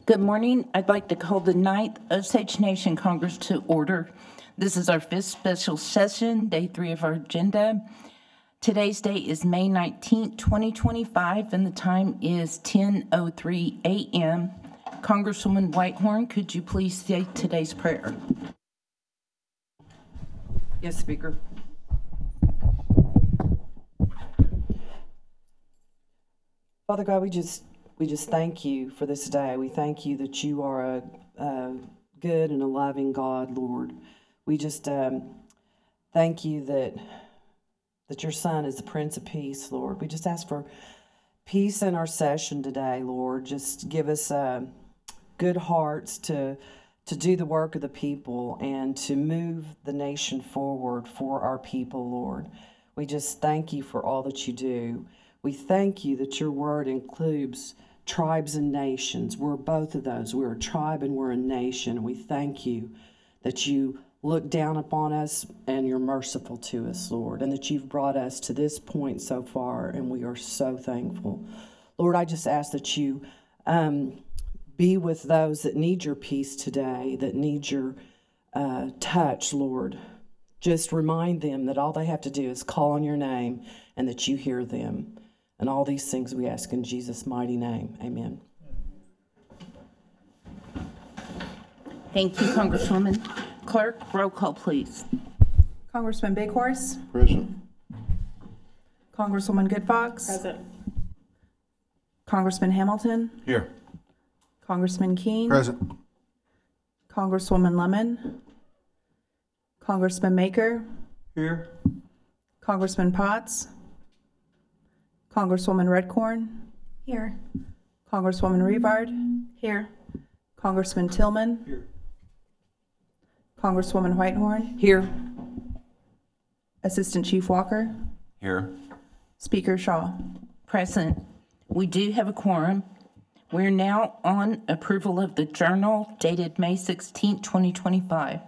Good morning. I'd like to call the 9th Osage Nation Congress to order. This is our 5th special session, day 3 of our agenda. Today's date is May 19th, 2025, and the time is 10:03 a.m. Congresswoman Whitehorn, could you please say today's prayer? Yes, Speaker. Father God, we just thank you for this day. We thank you that you are a good and a loving God, Lord. We just thank you that your Son is the Prince of Peace, Lord. We just ask for peace in our session today, Lord. Just give us good hearts to do the work of the people and to move the nation forward for our people, Lord. We just thank you for all that you do. We thank you that your word includes tribes and nations. We're both of those. We're a tribe and we're a nation. We thank you that you look down upon us and you're merciful to us, Lord, and that you've brought us to this point so far, and we are so thankful. Lord, I just ask that you be with those that need your peace today, that need your touch, Lord. Just remind them that all they have to do is call on your name and that you hear them. And all these things we ask in Jesus' mighty name. Amen. Thank you, Congresswoman. Clerk, roll call, please. Congressman Big Horse. Present. Congresswoman Good Fox. Present. Congressman Hamilton. Here. Congressman Keene. Present. Congresswoman Lemon. Congressman Maker. Here. Congressman Potts. Congresswoman Redcorn. Here. Congresswoman Revard. Here. Congressman Tillman. Here. Congresswoman Whitehorn. Here. Assistant Chief Walker. Here. Speaker Shaw. Present. We do have a quorum. We're now on approval of the journal dated May 16th, 2025.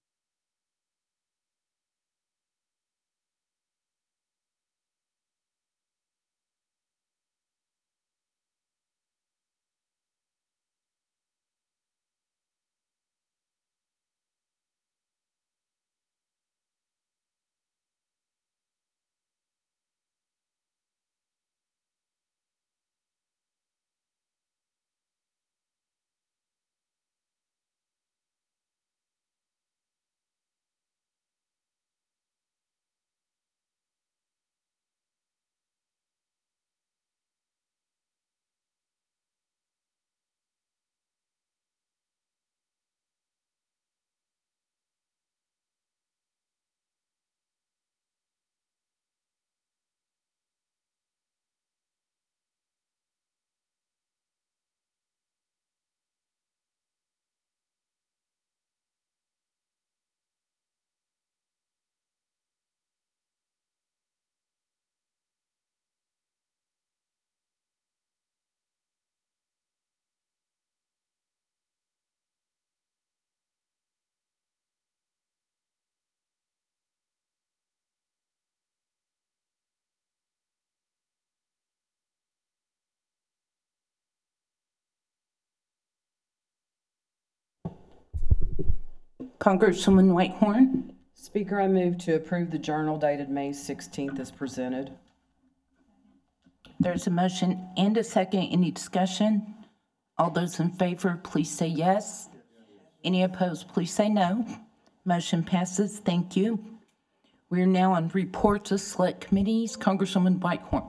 Congresswoman Whitehorn. Speaker, I move to approve the journal dated May 16th as presented. There's a motion and a second. Any discussion? All those in favor, please say yes. Any opposed, please say no. Motion passes. Thank you. We're now on reports of select committees. Congresswoman Whitehorn.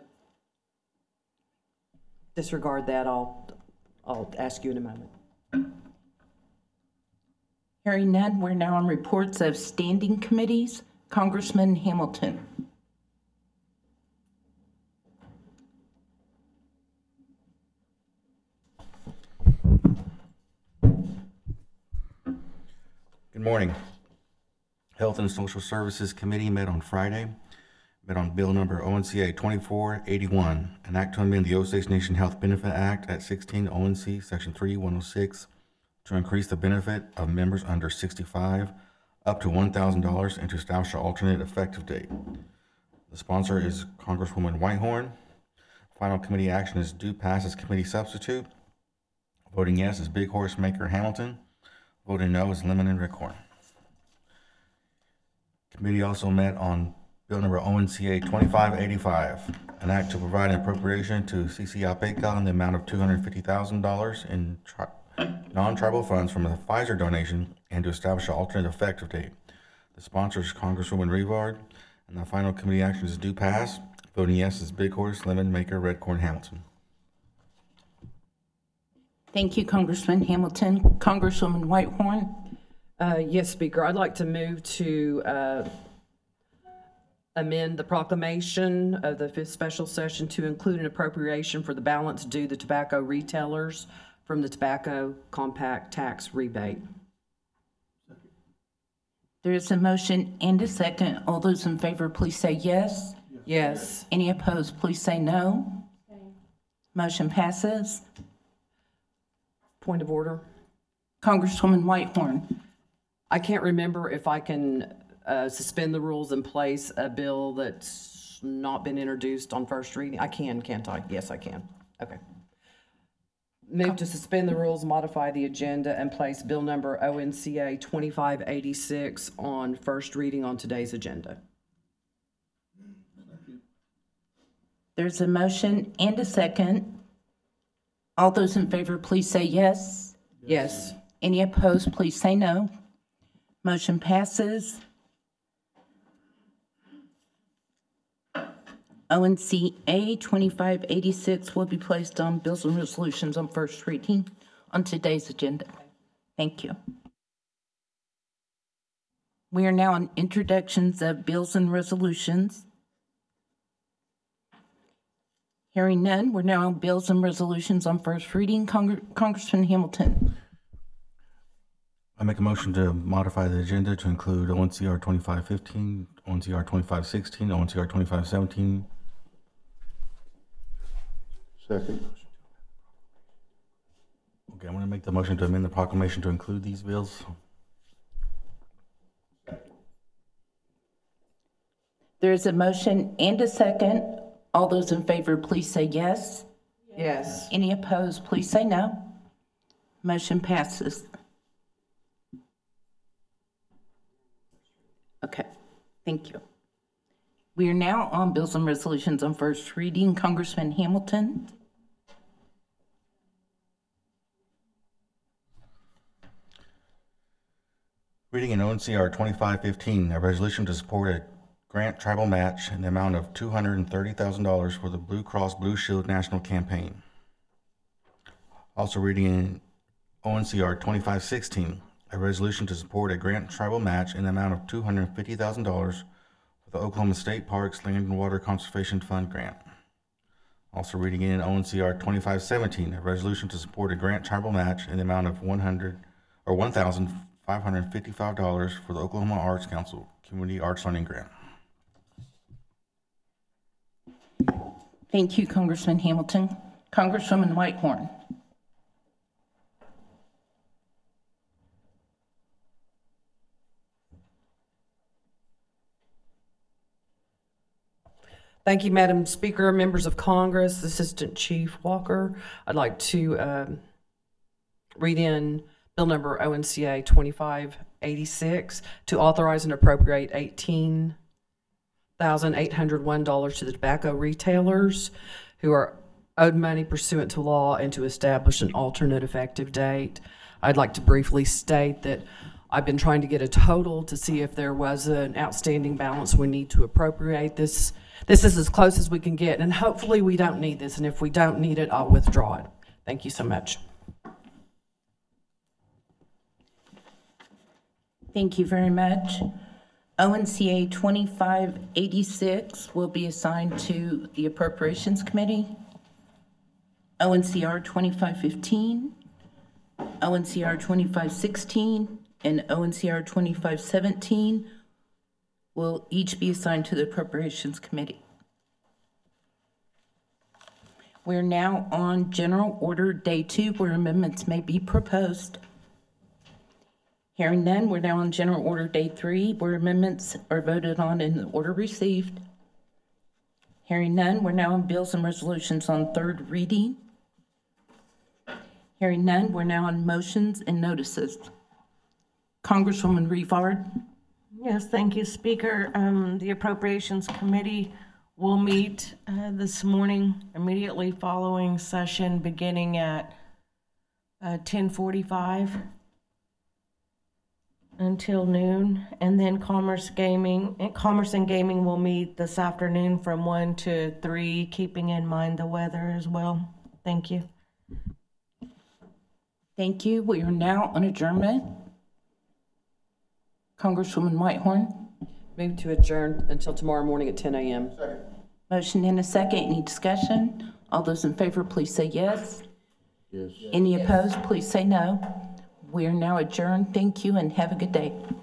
Disregard that. I'll ask you in a moment. Hearing none, we're now on reports of standing committees. Congressman Hamilton. Good morning. Health and Social Services Committee met on Friday. Met on bill number ONCA 2481, an act to amend the Osage Nation Health Benefit Act at 16 ONC Section 3106 to increase the benefit of members under 65 up to $1,000 and to establish an alternate effective date. The sponsor is Congresswoman Whitehorn. Final committee action is due pass as committee substitute. Voting yes is Big Horse Maker Hamilton. Voting no is Lemon and Rickhorn. Committee also met on Bill number ONCA 2585, an act to provide an appropriation to CCAPECA in the amount of $250,000 in non-tribal funds from a Pfizer donation and to establish an alternate effective date. The sponsor is Congresswoman Rivard, and the final committee actions do pass. Voting yes is Big Horse, Lemon, Maker, Redcorn, Hamilton. Thank you, Congressman Hamilton. Congresswoman Whitehorn. Yes, Speaker, I'd like to move to amend the proclamation of the fifth special session to include an appropriation for the balance due the tobacco retailers from the tobacco compact tax rebate. There is a motion and a second. All those in favor, please say yes. Yes. Any opposed, please say no. Motion passes. Point of order. Congresswoman Whitehorn. I can't remember if I can suspend the rules and place a bill that's not been introduced on first reading. I can, can't I? Yes, I can. Okay. Move to suspend the rules, modify the agenda, and place bill number ONCA 2586 on first reading on today's agenda. There's a motion and a second. All those in favor, please say yes. Yes. Any opposed, please say no. Motion passes. ONCA 2586 will be placed on bills and resolutions on first reading on today's agenda. Thank you. We are now on introductions of bills and resolutions. Hearing none, we're now on bills and resolutions on first reading. Congressman Hamilton. I make a motion to modify the agenda to include ONCR 2515, ONCR 2516, ONCR 2517. Second. Okay, I'm going to make the motion to amend the proclamation to include these bills. There is a motion and a second. All those in favor, please say yes. Yes. Any opposed, please say no. Motion passes. Okay, thank you. We are now on bills and resolutions on first reading. Congressman Hamilton. Reading in ONCR 2515, a resolution to support a grant tribal match in the amount of $230,000 for the Blue Cross Blue Shield National Campaign. Also reading in ONCR 2516, a resolution to support a grant tribal match in the amount of $250,000 for the Oklahoma State Parks Land and Water Conservation Fund grant. Also reading in ONCR 2517, a resolution to support a grant tribal match in the amount of $1,555 for the Oklahoma Arts Council Community Arts Learning Grant. Thank you, Congressman Hamilton. Congresswoman Whitehorn. Thank you, Madam Speaker, members of Congress, Assistant Chief Walker. I'd like to read in bill number ONCA 2586 to authorize and appropriate $18,801 to the tobacco retailers who are owed money pursuant to law and to establish an alternate effective date. I'd like to briefly state that I've been trying to get a total to see if there was an outstanding balance we need to appropriate this. This is as close as we can get, and hopefully we don't need this, and if we don't need it, I'll withdraw it. Thank you so much. Thank you very much. ONCA 2586 will be assigned to the Appropriations Committee. ONCR 2515, ONCR 2516, and ONCR 2517 will each be assigned to the Appropriations Committee. We're now on General Order Day 2, where amendments may be proposed. Hearing none, we're now on General Order Day 3, where amendments are voted on in the order received. Hearing none, we're now on bills and resolutions on third reading. Hearing none, we're now on motions and notices. Congresswoman Rivard. Yes, thank you, Speaker. The Appropriations Committee will meet this morning immediately following session, beginning at 10:45 until noon. And then Commerce and Gaming will meet this afternoon from 1 to 3, keeping in mind the weather as well. Thank you. Thank you. We are now on adjournment. Congresswoman Whitehorn. Move to adjourn until tomorrow morning at 10 a.m. Motion and a second. Any discussion? All those in favor, please say yes. Yes. Any opposed, please say no. We are now adjourned. Thank you and have a good day.